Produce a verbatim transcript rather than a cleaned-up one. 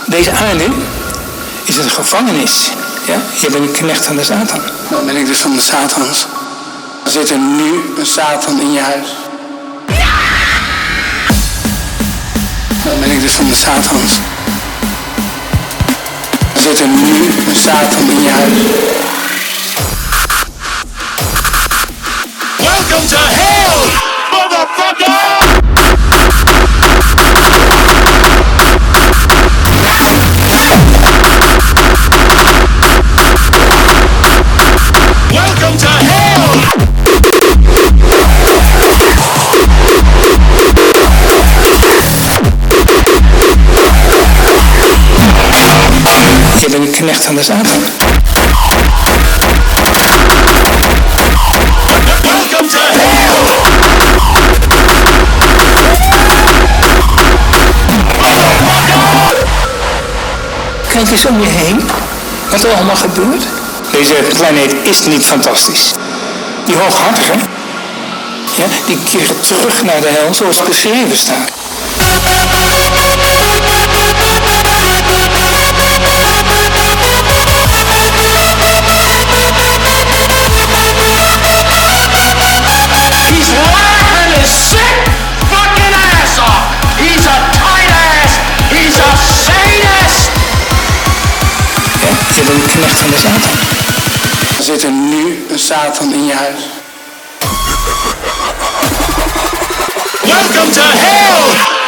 Deze aarde is een gevangenis. Ja? Je bent een knecht van de Satan. Dan ben ik dus van de Satans. Er zit er nu een Satan in je huis. Dan ben ik dus van de Satans. Er zit er nu een Satan in je huis. Welcome to hell, motherfucker! Welcome to hell! Je bent een knecht van de Satan. Welcome to hell! Kijk eens om je heen. Wat er allemaal gebeurt. Deze planeet is niet fantastisch. Die hooghartigen, ja, die keren terug naar de hel zoals het beschreven staat. He's laughing his sick fucking ass off! He's a tight ass! He's a sadist! Ja, je bent een knecht van de Satan. Er zit er nu een Satan in je huis. Welcome to hell!